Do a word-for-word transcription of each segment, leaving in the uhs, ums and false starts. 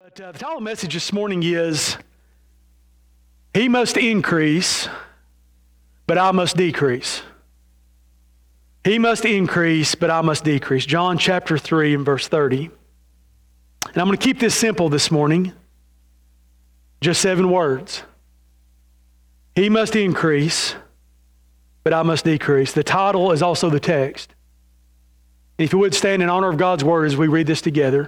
But uh, the title of the message this morning is, He must increase, but I must decrease. He must increase, but I must decrease. John chapter three and verse thirty. And I'm going to keep this simple this morning. Just seven words. He must increase, but I must decrease. The title is also the text. If you would stand in honor of God's word as we read this together.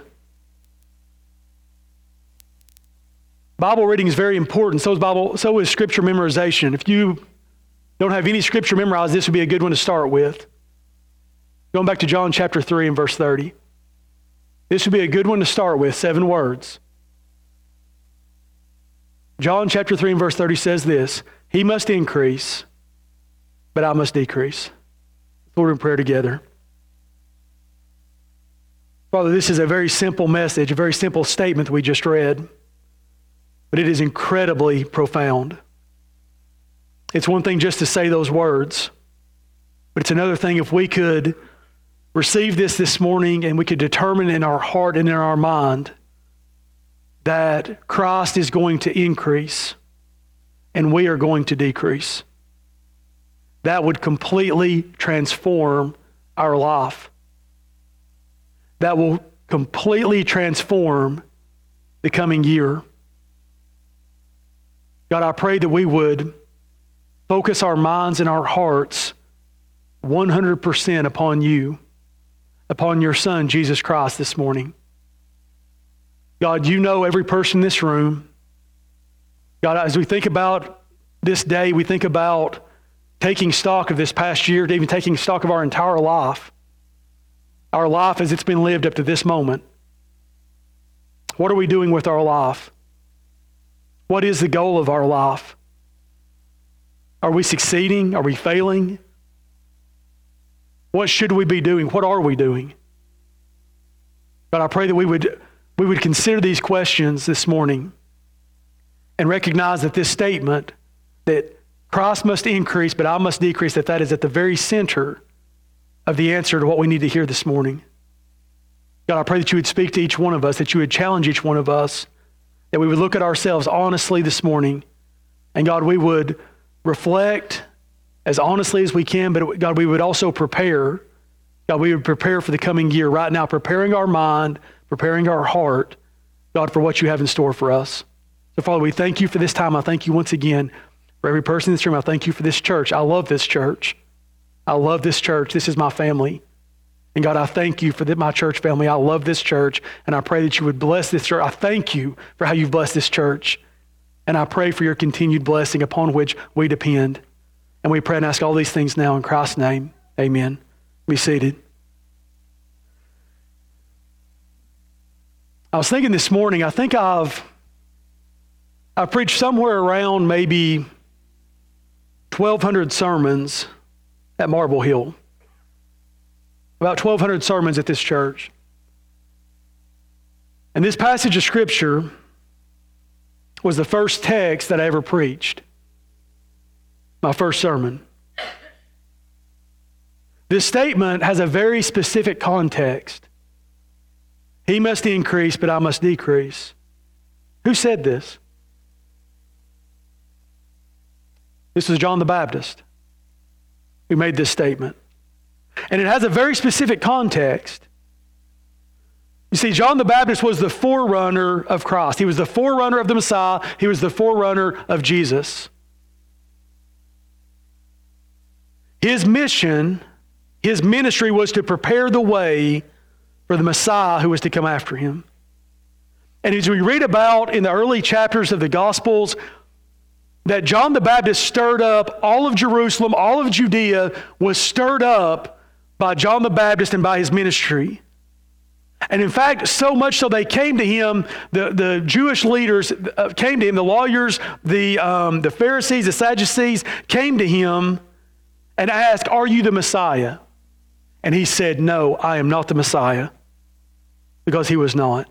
Bible reading is very important. So is Bible. So is scripture memorization. If you don't have any scripture memorized, this would be a good one to start with. Going back to John chapter three and verse thirty. This would be a good one to start with, seven words. John chapter three and verse thirty says this, He must increase, but I must decrease. Lord, in prayer together. Father, this is a very simple message, a very simple statement that we just read, but it is incredibly profound. It's one thing just to say those words, but it's another thing if we could receive this this morning and we could determine in our heart and in our mind that Christ is going to increase and we are going to decrease. That would completely transform our life. That will completely transform the coming year. God, I pray that we would focus our minds and our hearts one hundred percent upon you, upon your Son, Jesus Christ, this morning. God, you know every person in this room. God, as we think about this day, we think about taking stock of this past year, even taking stock of our entire life, our life as it's been lived up to this moment. What are we doing with our life? What is the goal of our life? Are we succeeding? Are we failing? What should we be doing? What are we doing? God, I pray that we would, we would consider these questions this morning and recognize that this statement, that Christ must increase, but I must decrease, that that is at the very center of the answer to what we need to hear this morning. God, I pray that you would speak to each one of us, that you would challenge each one of us, that we would look at ourselves honestly this morning, and God, we would reflect as honestly as we can, but God, we would also prepare. God, we would prepare for the coming year right now, preparing our mind, preparing our heart, God, for what you have in store for us. So, Father, we thank you for this time. I thank you once again for every person in this room. I thank you for this church. I love this church. I love this church. This is my family. And God, I thank you for the, my church family. I love this church, and I pray that you would bless this church. I thank you for how you've blessed this church, and I pray for your continued blessing upon which we depend. And we pray and ask all these things now in Christ's name. Amen. Be seated. I was thinking this morning, I think I've, I've preached somewhere around maybe twelve hundred sermons at Marble Hill. About twelve hundred sermons at this church. And this passage of Scripture was the first text that I ever preached. My first sermon. This statement has a very specific context. He must increase, but I must decrease. Who said this? This was John the Baptist who made this statement. And it has a very specific context. You see, John the Baptist was the forerunner of Christ. He was the forerunner of the Messiah. He was the forerunner of Jesus. His mission, his ministry was to prepare the way for the Messiah who was to come after him. And as we read about in the early chapters of the Gospels, that John the Baptist stirred up all of Jerusalem, all of Judea was stirred up by John the Baptist and by his ministry. And in fact, so much so they came to him, the, the Jewish leaders uh, came to him, the lawyers, the, um, the Pharisees, the Sadducees came to him and asked, "Are you the Messiah?" And he said, "No, I am not the Messiah," because he was not.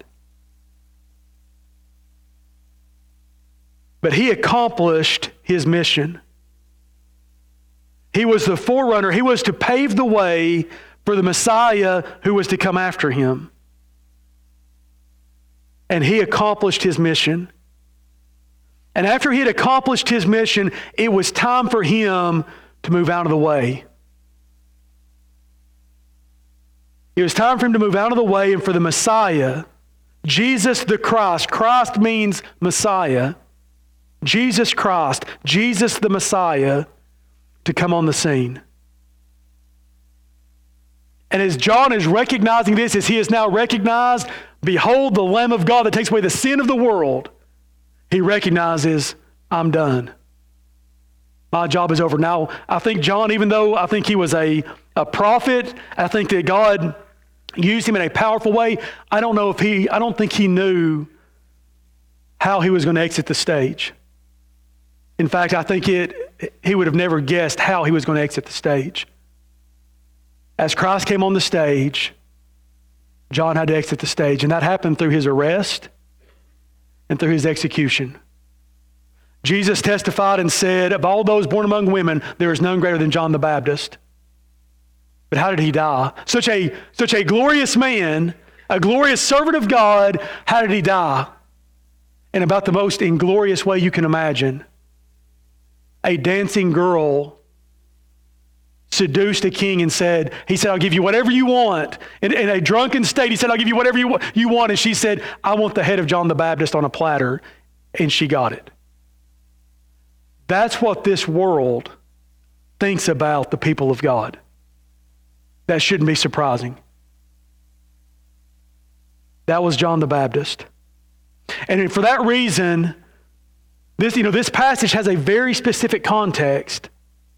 But he accomplished his mission. He was the forerunner. He was to pave the way for the Messiah who was to come after him. and he accomplished his mission. And after he had accomplished his mission, it was time for him to move out of the way. It was time for him to move out of the way and for the Messiah, Jesus the Christ. Christ means Messiah. Jesus Christ, Jesus the Messiah, to come on the scene. And as John is recognizing this, as he is now recognized, behold the Lamb of God that takes away the sin of the world, he recognizes, I'm done. My job is over. Now, I think John, even though I think he was a, a prophet, I think that God used him in a powerful way, I don't know if he, I don't think he knew how he was going to exit the stage. In fact, I think it, he would have never guessed how he was going to exit the stage. As Christ came on the stage, John had to exit the stage, and that happened through his arrest and through his execution. Jesus testified and said, of all those born among women, there is none greater than John the Baptist. But how did he die? Such a, such a glorious man, a glorious servant of God, how did he die? In about the most inglorious way you can imagine. A dancing girl seduced a king and said, he said, I'll give you whatever you want. In, in a drunken state, he said, I'll give you whatever you, you want. And she said, I want the head of John the Baptist on a platter. And she got it. That's what this world thinks about the people of God. That shouldn't be surprising. That was John the Baptist. And for that reason, this, you know, this passage has a very specific context.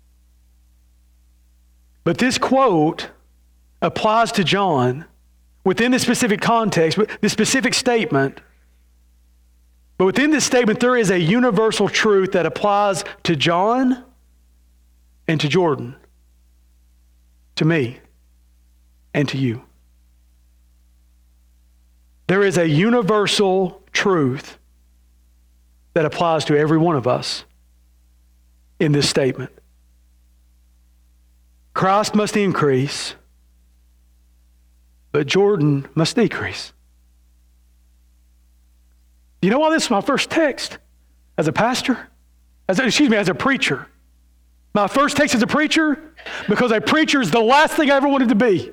But this quote applies to John within this specific context, this specific statement. But within this statement, there is a universal truth that applies to John and to Jordan, to me and to you. There is a universal truth that applies to every one of us in this statement. Christ must increase, but Jordan must decrease. You know why this is my first text as a pastor? As a, excuse me, as a preacher. My first text as a preacher, because a preacher is the last thing I ever wanted to be.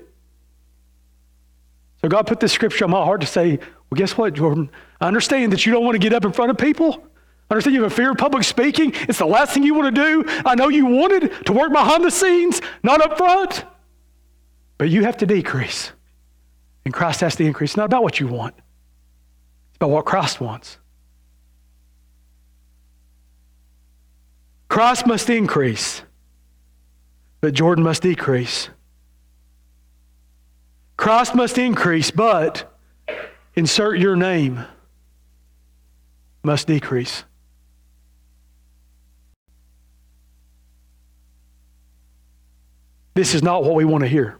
So God put this scripture on my heart to say, well, guess what, Jordan? I understand that you don't want to get up in front of people. I understand you have a fear of public speaking. It's the last thing you want to do. I know you wanted to work behind the scenes, not up front. But you have to decrease. And Christ has to increase. It's not about what you want. It's about what Christ wants. Christ must increase, but Jordan must decrease. Christ must increase, but insert your name must decrease. This is not what we want to hear.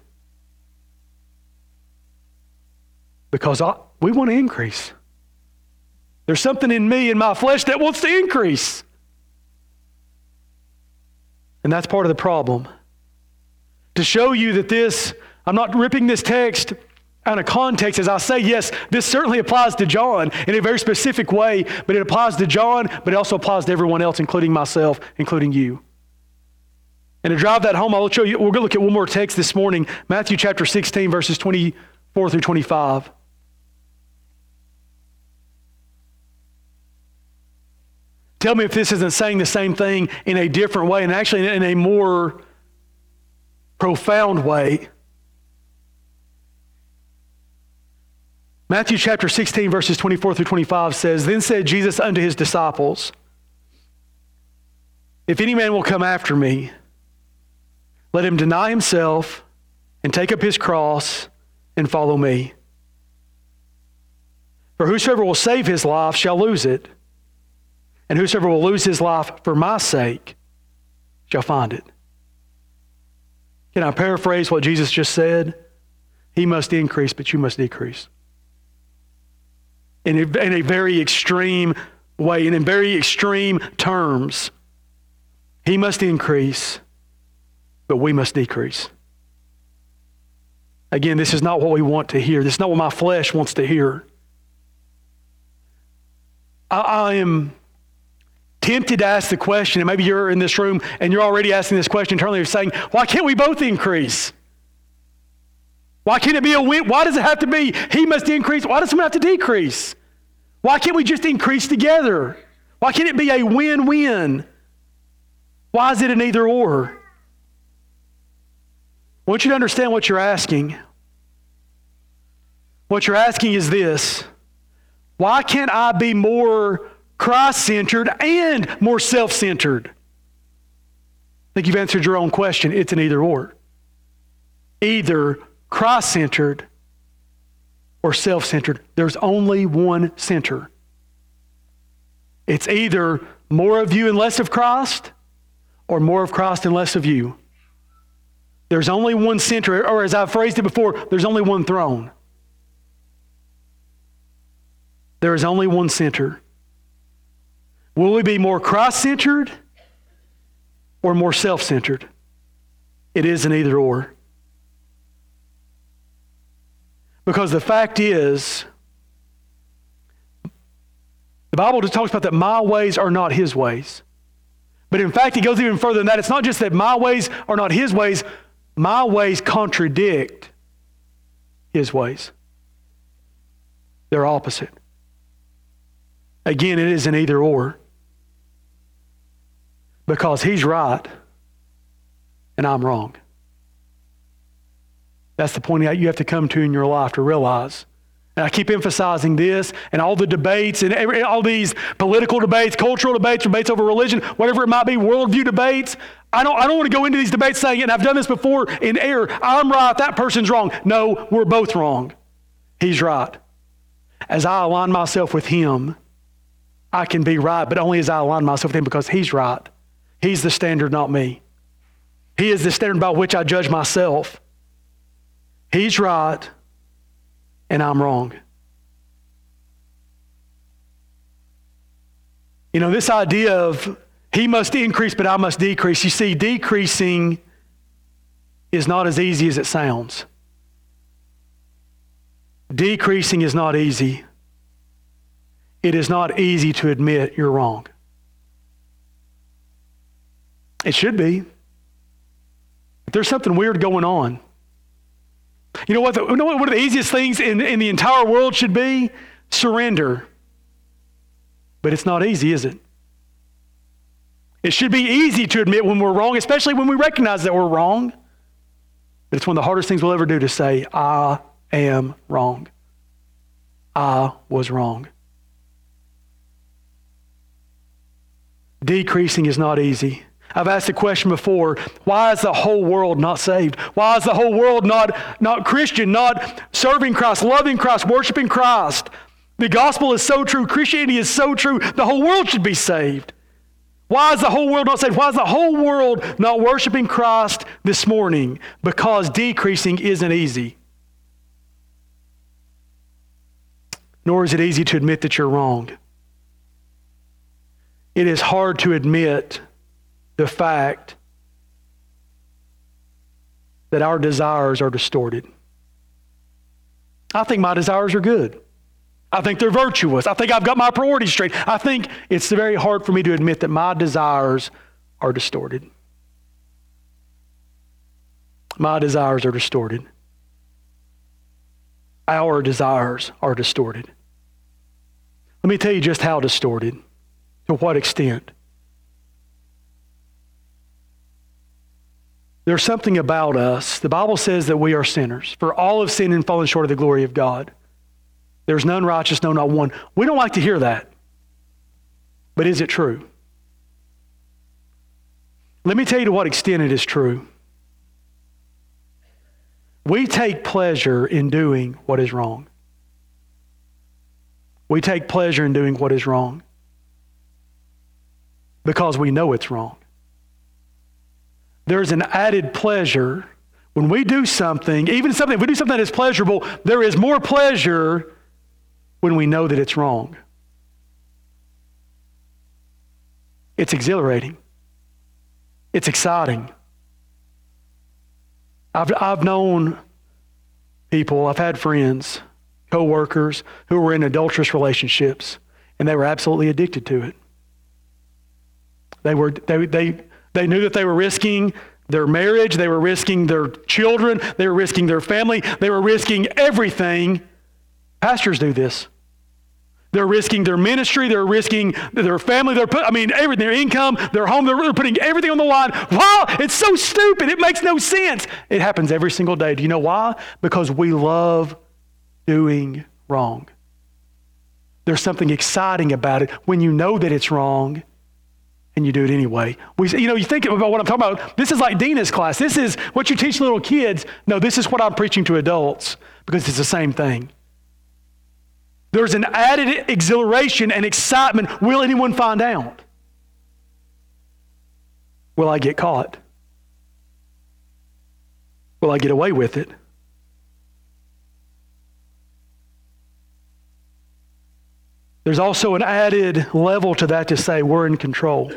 Because I, we want to increase. There's something in me, in my flesh, that wants to increase. And that's part of the problem. To show you that this, I'm not ripping this text out of context as I say, yes, this certainly applies to John in a very specific way, but it applies to John, but it also applies to everyone else, including myself, including you. And to drive that home, I'll show you, we're going to look at one more text this morning, Matthew chapter sixteen, verses twenty-four through twenty-five. Tell me if this isn't saying the same thing in a different way, and actually in a more profound way. Matthew chapter sixteen, verses twenty-four through twenty-five says, Then said Jesus unto his disciples, If any man will come after me, let him deny himself and take up his cross and follow me. For whosoever will save his life shall lose it, and whosoever will lose his life for my sake shall find it. Can I paraphrase what Jesus just said? He must increase, but you must decrease. In a, in a very extreme way, and in very extreme terms. He must increase, but we must decrease. Again, this is not what we want to hear. This is not what my flesh wants to hear. I, I am tempted to ask the question, and maybe you're in this room and you're already asking this question internally, you're saying, why can't we both increase? Why can't it be a win? Why does it have to be he must increase? Why does someone have to decrease? Why can't we just increase together? Why can't it be a win-win? Why is it an either or? I want you to understand what you're asking. What you're asking is this: why can't I be more Christ-centered and more self-centered? I think you've answered your own question. It's an either or. Either Christ-centered or self-centered. There's only one center. It's either more of you and less of Christ, or more of Christ and less of you. There's only one center, or as I've phrased it before, there's only one throne. There is only one center. Will we be more Christ-centered or more self-centered? It is an either or. Because the fact is, the Bible just talks about that my ways are not his ways. But in fact, it goes even further than that. It's not just that my ways are not his ways, my ways contradict his ways. They're opposite. Again, it is an either or. Because he's right and I'm wrong. That's the point you have to come to in your life to realize. And I keep emphasizing this, and all the debates and every, all these political debates, cultural debates, debates over religion, whatever it might be, worldview debates. I don't, I don't want to go into these debates saying, and I've done this before in error, I'm right, that person's wrong. No, we're both wrong. He's right. As I align myself with him, I can be right, but only as I align myself with him, because he's right. He's the standard, not me. He is the standard by which I judge myself. He's right, and I'm wrong. You know, this idea of he must increase, but I must decrease. You see, decreasing is not as easy as it sounds. Decreasing is not easy. It is not easy to admit you're wrong. It should be. But there's something weird going on. You know what? The, you know what one of the easiest things in, in the entire world should be? Surrender. But it's not easy, is it? It should be easy to admit when we're wrong, especially when we recognize that we're wrong. But it's one of the hardest things we'll ever do to say, I am wrong. I was wrong. Decreasing is not easy. I've asked the question before, why is the whole world not saved? Why is the whole world not, not Christian, not serving Christ, loving Christ, worshiping Christ? The gospel is so true. Christianity is so true. The whole world should be saved. Why is the whole world not saved? Why is the whole world not worshiping Christ this morning? Because decreasing isn't easy. Nor is it easy to admit that you're wrong. It is hard to admit the fact that our desires are distorted. I think my desires are good. I think they're virtuous. I think I've got my priorities straight. I think it's very hard for me to admit that my desires are distorted. My desires are distorted. Our desires are distorted. Let me tell you just how distorted, to what extent. There's something about us. The Bible says that we are sinners. For all have sinned and fallen short of the glory of God. There's none righteous, no, not one. We don't like to hear that. But is it true? Let me tell you to what extent it is true. We take pleasure in doing what is wrong. We take pleasure in doing what is wrong because we know it's wrong. There's an added pleasure when we do something, even something, if we do something that is pleasurable, there is more pleasure when we know that it's wrong. It's exhilarating. It's exciting. I've, I've known people, I've had friends, co-workers who were in adulterous relationships, and they were absolutely addicted to it. They were they they they knew that they were risking their marriage, they were risking their children, they were risking their family, they were risking everything. Pastors do this. They're risking their ministry, they're risking their family, they're put, I mean, everything, their income, their home, they're, they're putting everything on the line. Wow, it's so stupid, it makes no sense. It happens every single day. Do you know why? Because we love doing wrong. There's something exciting about it when you know that it's wrong and you do it anyway. We, you know, you think about what I'm talking about. This is like Dina's class. This is what you teach little kids. No, this is what I'm preaching to adults because it's the same thing. There's an added exhilaration and excitement. Will anyone find out? Will I get caught? Will I get away with it? There's also an added level to that to say we're in control.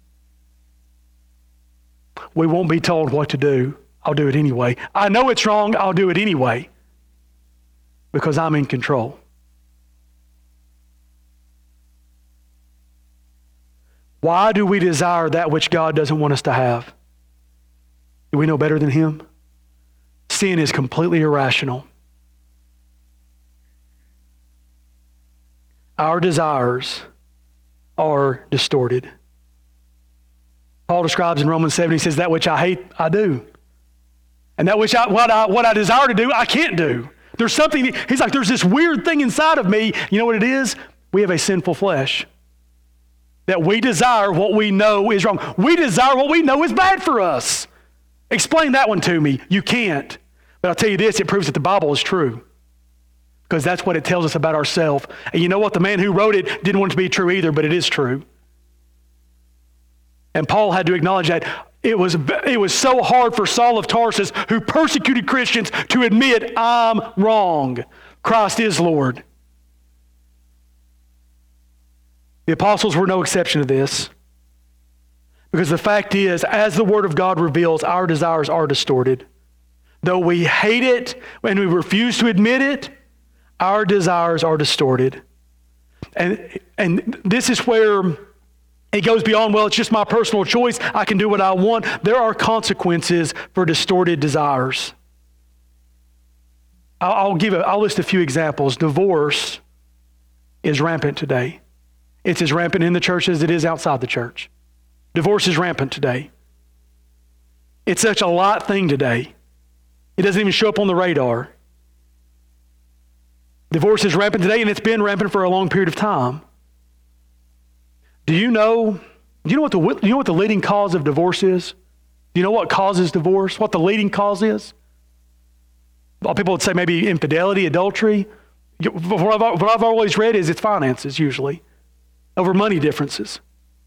We won't be told what to do. I'll do it anyway. I know it's wrong. I'll do it anyway because I'm in control. Why do we desire that which God doesn't want us to have? Do we know better than Him? Sin is completely irrational. Our desires are distorted. Paul describes in Romans seven, he says, that which I hate, I do. And that which I, what I, what I desire to do, I can't do. There's something, he's like, there's this weird thing inside of me. You know what it is? We have a sinful flesh. That we desire what we know is wrong. We desire what we know is bad for us. Explain that one to me. You can't. But I'll tell you this, it proves that the Bible is true. Because that's what it tells us about ourselves. And you know what? The man who wrote it didn't want it to be true either, but it is true. And Paul had to acknowledge that it was, it was so hard for Saul of Tarsus, who persecuted Christians, to admit, I'm wrong. Christ is Lord. The apostles were no exception to this. Because the fact is, as the Word of God reveals, our desires are distorted. Though we hate it and we refuse to admit it, our desires are distorted. And, and this is where it goes beyond, well, it's just my personal choice. I can do what I want. There are consequences for distorted desires. I'll, I'll give a, I'll list a few examples. Divorce is rampant today. It's as rampant in the church as it is outside the church. Divorce is rampant today. It's such a light thing today. It doesn't even show up on the radar. Divorce is rampant today, and it's been rampant for a long period of time. Do you know, do you know what the, do you know what the leading cause of divorce is? Do you know what causes divorce? What the leading cause is? A lot of people would say maybe infidelity, adultery. What I've, what I've always read is it's finances usually, over money differences.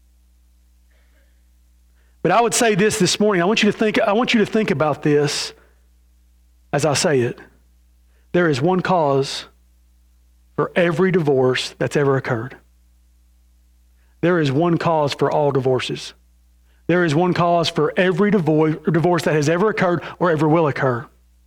But I would say this this morning. I want you to think, I want you to think about this as I say it. There is one cause for every divorce that's ever occurred. There is one cause for all divorces. There is one cause for every divorce, divorce that has ever occurred or ever will occur.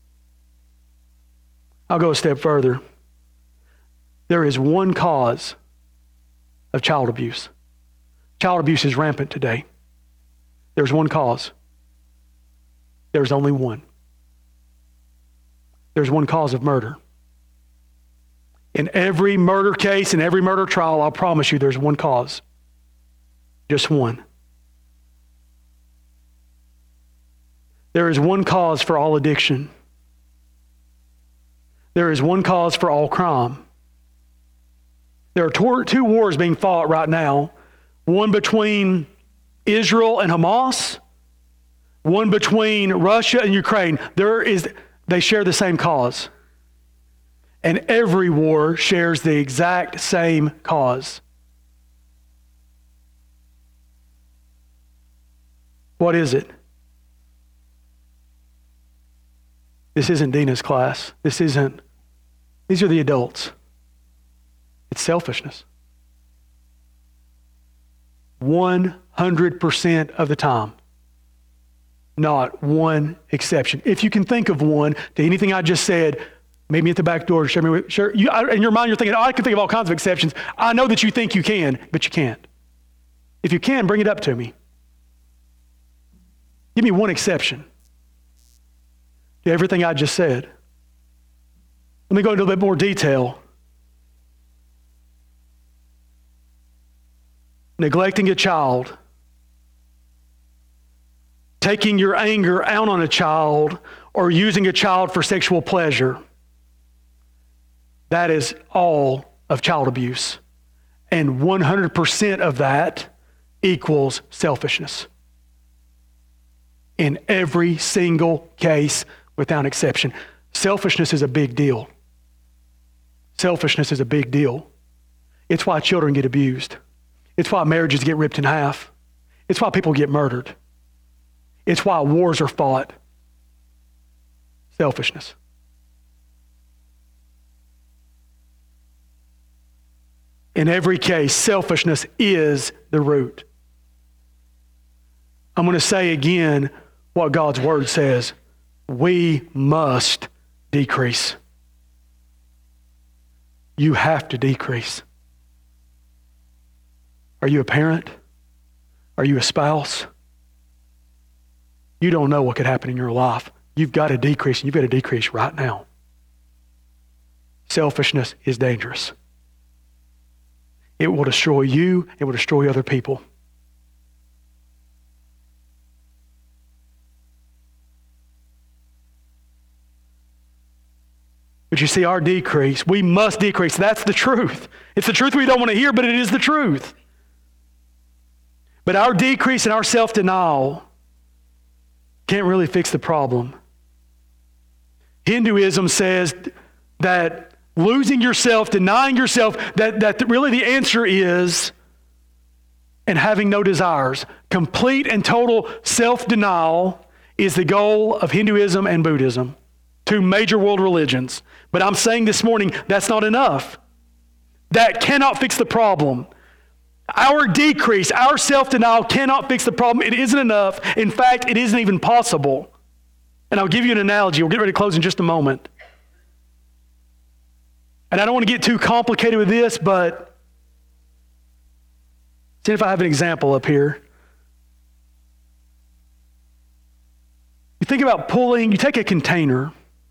I'll go a step further. There is one cause of child abuse. Child abuse is rampant today. There's one cause. There's only one. There's one cause of murder. In every murder case, in every murder trial, I'll promise you there's one cause. Just one. There is one cause for all addiction. There is one cause for all crime. There are two wars being fought right now. One between Israel and Hamas. One between Russia and Ukraine. There is, they share the same cause. And every war shares the exact same cause. What is it? This isn't Dina's class. This isn't, these are the adults. It's selfishness. one hundred percent of the time. Not one exception. If you can think of one to anything I just said, Meet me at the back door. Share me with, share, you, in your mind, you're thinking, oh, I can think of all kinds of exceptions. I know that you think you can, but you can't. If you can, bring it up to me. Give me one exception to everything I just said. Let me go into a little bit more detail. Neglecting a child, taking your anger out on a child, or using a child for sexual pleasure. That is all of child abuse. And one hundred percent of that equals selfishness. In every single case, without exception. Selfishness is a big deal. Selfishness is a big deal. It's why children get abused. It's why marriages get ripped in half. It's why people get murdered. It's why wars are fought. Selfishness. In every case, selfishness is the root. I'm going to say again what God's word says. We must decrease. You have to decrease. Are you a parent? Are you a spouse? You don't know what could happen in your life. You've got to decrease, and you've got to decrease right now. Selfishness is dangerous. It will destroy you. It will destroy other people. But you see, our decrease, we must decrease. That's the truth. It's the truth we don't want to hear, but it is the truth. But our decrease and our self-denial can't really fix the problem. Hinduism says that losing yourself, denying yourself, that, that really the answer is, and having no desires. Complete and total self-denial is the goal of Hinduism and Buddhism, two major world religions. But I'm saying this morning, that's not enough. That cannot fix the problem. Our decrease, our self-denial cannot fix the problem. It isn't enough. In fact, it isn't even possible. And I'll give you an analogy. We'll get ready to close in just a moment. And I don't want to get too complicated with this, but see if I have an example up here. You think about pulling, you take a container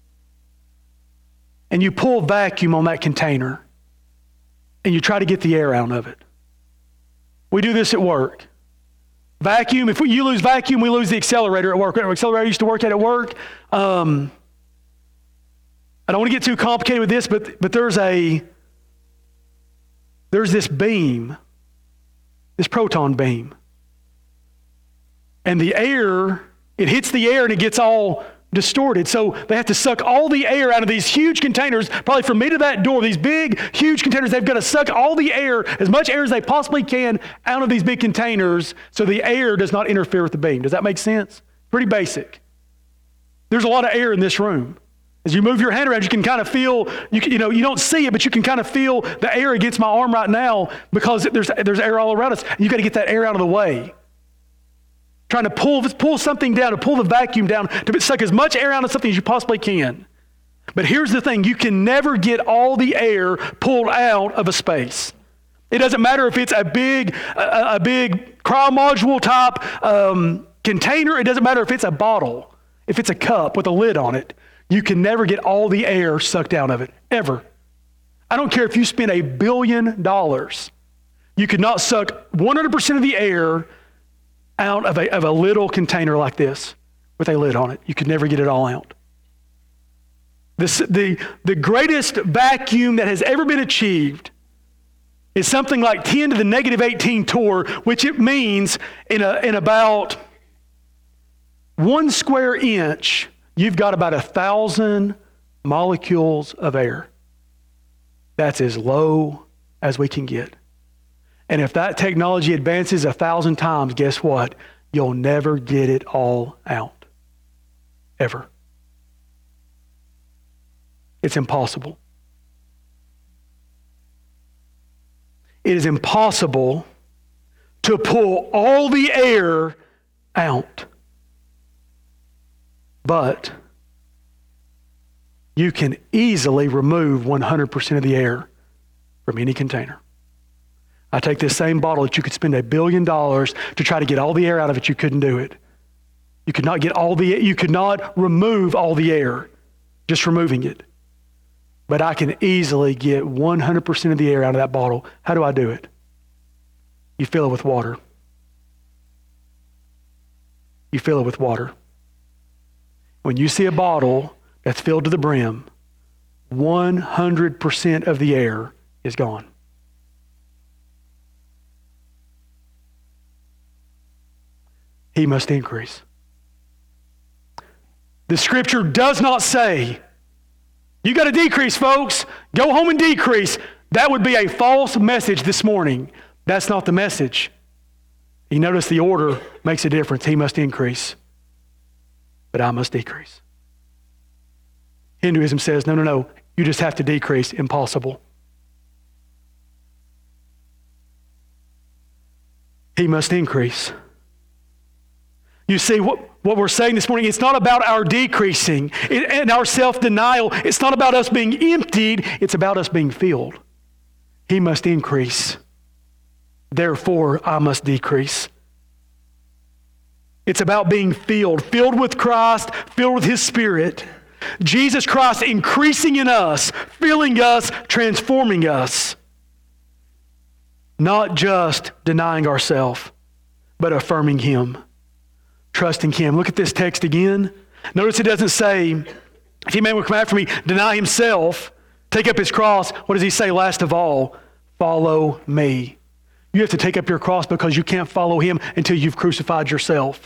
and you pull vacuum on that container and you try to get the air out of it. We do this at work. Vacuum, if we, you lose vacuum, we lose the accelerator at work. Our accelerator used to work at at work. Um, I don't want to get too complicated with this, but but there's a there's this beam, this proton beam. And the air, it hits the air and it gets all distorted. So they have to suck all the air out of these huge containers, probably from me to that door, these big, huge containers. They've got to suck all the air, as much air as they possibly can, out of these big containers so the air does not interfere with the beam. Does that make sense? Pretty basic. There's a lot of air in this room. As you move your hand around, you can kind of feel, you, can, you know, you don't see it, but you can kind of feel the air against my arm right now because there's, there's air all around us. You've got to get that air out of the way. Trying to pull, pull something down, to pull the vacuum down, to suck as much air out of something as you possibly can. But here's the thing, you can never get all the air pulled out of a space. It doesn't matter if it's a big, a, a big cryo-module type um, container. It doesn't matter if it's a bottle, if it's a cup with a lid on it. You can never get all the air sucked out of it, ever. I don't care if you spend a billion dollars. You could not suck one hundred percent of the air out of a, of a little container like this with a lid on it. You could never get it all out. This, the, the greatest vacuum that has ever been achieved is something like ten to the negative eighteen torr, which it means in, a, in about one square inch, you've got about a thousand molecules of air. That's as low as we can get. And if that technology advances a thousand times, guess what? You'll never get it all out. Ever. It's impossible. It is impossible to pull all the air out. But you can easily remove one hundred percent of the air from any container. I take this same bottle that you could spend a billion dollars to try to get all the air out of it, you couldn't do it. You could not get all the, you could not remove all the air, just removing it. But I can easily get one hundred percent of the air out of that bottle. How do I do it? You fill it with water. You fill it with water. When you see a bottle that's filled to the brim, one hundred percent of the air is gone. He must increase. The scripture does not say, you got to decrease, folks. Go home and decrease. That would be a false message this morning. That's not the message. You notice the order makes a difference. He must increase, but I must decrease. Hinduism says, no, no, no. You just have to decrease. Impossible. He must increase. You see, what, what we're saying this morning, it's not about our decreasing and our self-denial. It's not about us being emptied. It's about us being filled. He must increase. Therefore, I must decrease. It's about being filled, filled with Christ, filled with His Spirit. Jesus Christ increasing in us, filling us, transforming us. Not just denying ourselves, but affirming Him. Trusting Him. Look at this text again. Notice it doesn't say, if any man will come after me, deny himself, take up his cross. What does He say last of all? Follow me. You have to take up your cross because you can't follow Him until you've crucified yourself.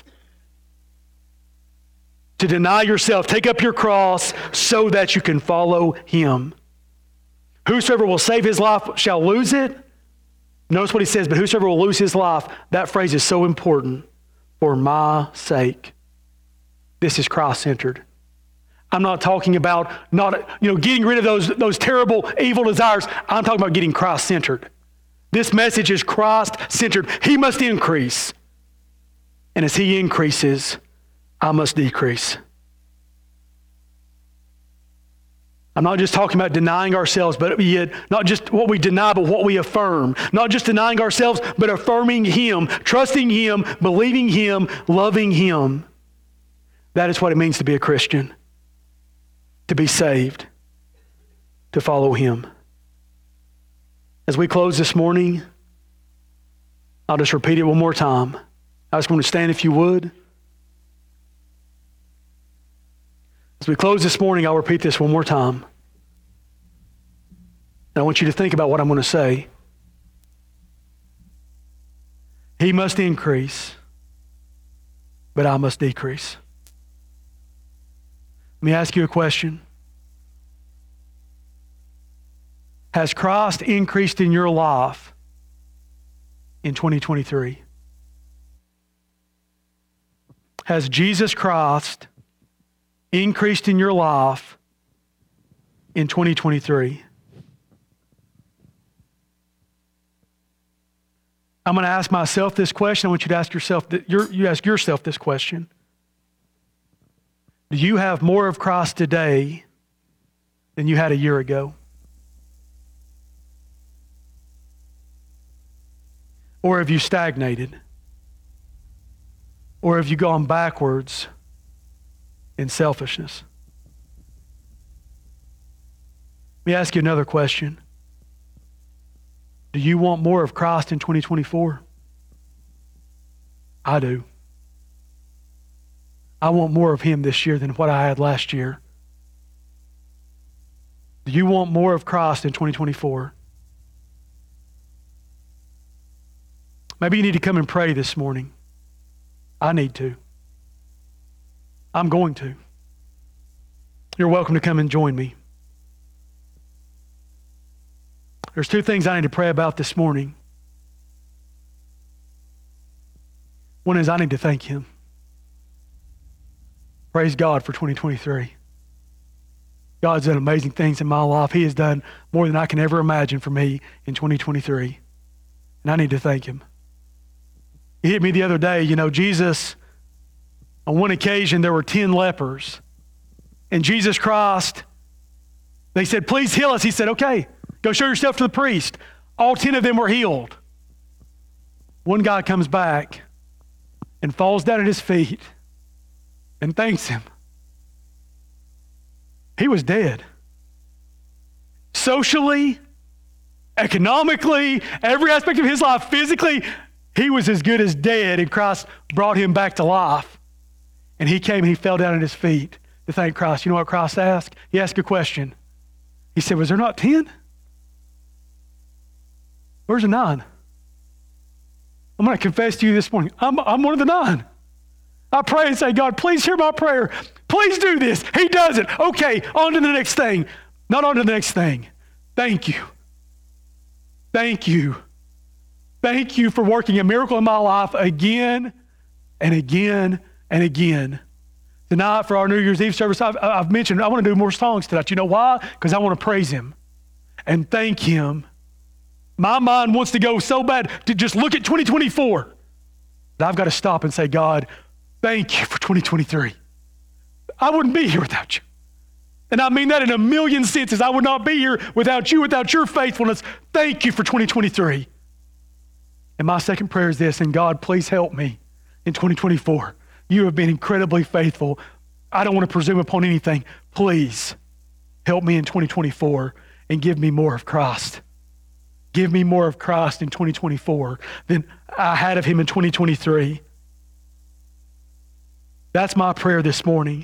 To deny yourself, take up your cross so that you can follow Him. Whosoever will save his life shall lose it. Notice what He says, but whosoever will lose his life, that phrase is so important. For my sake. This is Christ-centered. I'm not talking about not, you know, getting rid of those, those terrible, evil desires. I'm talking about getting Christ-centered. This message is Christ-centered. He must increase. And as He increases, I must decrease. I'm not just talking about denying ourselves, but yet not just what we deny, but what we affirm. Not just denying ourselves, but affirming Him, trusting Him, believing Him, loving Him. That is what it means to be a Christian, to be saved, to follow Him. As we close this morning, I'll just repeat it one more time. I just want to stand if you would. As we close this morning, I'll repeat this one more time. And I want you to think about what I'm going to say. He must increase, but I must decrease. Let me ask you a question. Has Christ increased in your life in twenty twenty-three? Has Jesus Christ increased in your life in twenty twenty-three? I'm going to ask myself this question. I want you to ask yourself, you ask yourself this question. Do you have more of Christ today than you had a year ago? Or have you stagnated? Or have you gone backwards in selfishness? Let me ask you another question. Do you want more of Christ in twenty twenty-four? I do. I want more of Him this year than what I had last year. Do you want more of Christ in twenty twenty-four? Maybe you need to come and pray this morning. I need to. I'm going to. You're welcome to come and join me. There's two things I need to pray about this morning. One is I need to thank Him. Praise God for twenty twenty-three. God's done amazing things in my life. He has done more than I can ever imagine for me in twenty twenty-three. And I need to thank Him. It hit me the other day, you know, Jesus, on one occasion there were ten lepers. And Jesus Christ They said, please heal us. He said, okay, go show yourself to the priest. All ten of them were healed. One guy comes back and falls down at his feet and thanks him. He was dead. Socially, economically, every aspect of his life, physically, he was as good as dead, and Christ brought him back to life. And he came and he fell down at his feet to thank Christ. You know what Christ asked? He asked a question. He said, was there not ten? Where's the nine? I'm going to confess to you this morning, I'm, I'm one of the nine. I pray and say, God, please hear my prayer. Please do this. He does it. Okay, on to the next thing. Not on to the next thing. Thank you. Thank you. Thank you for working a miracle in my life again and again and again. Tonight for our New Year's Eve service, I've, I've mentioned I want to do more songs tonight. You know why? Because I want to praise him and thank him. My mind wants to go so bad to just look at twenty twenty-four. But I've got to stop and say, God, thank you for twenty twenty-three. I wouldn't be here without you. And I mean that in a million senses. I would not be here without you, without your faithfulness. Thank you for twenty twenty-three. And my second prayer is this, and God, please help me in twenty twenty-four. You have been incredibly faithful. I don't want to presume upon anything. Please help me in twenty twenty-four and give me more of Christ. Give me more of Christ in twenty twenty-four than I had of him in twenty twenty-three. That's my prayer this morning.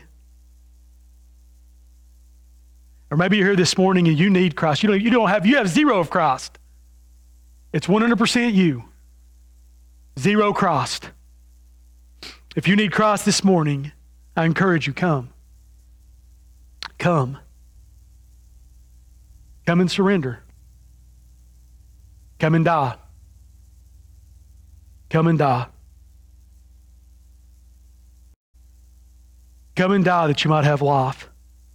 Or maybe you're here this morning and you need Christ. You don't, you don't have, you have zero of Christ. It's one hundred percent you. Zero Christ. If you need Christ this morning, I encourage you, come. Come. Come and surrender. Come and die. Come and die. Come and die that you might have life.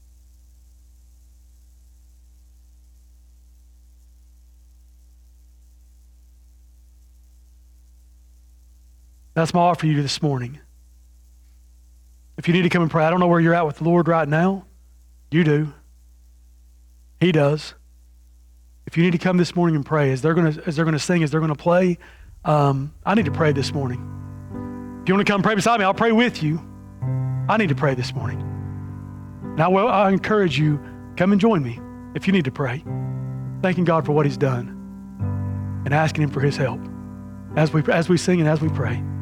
That's my offer to you this morning. If you need to come and pray, I don't know where you're at with the Lord right now. You do. He does. If you need to come this morning and pray, as they're going to as they're going to sing, as they're going to play, um, I need to pray this morning. If you want to come pray beside me, I'll pray with you. I need to pray this morning. And I will. I encourage you, come and join me if you need to pray, thanking God for what He's done and asking Him for His help as we as we sing and as we pray.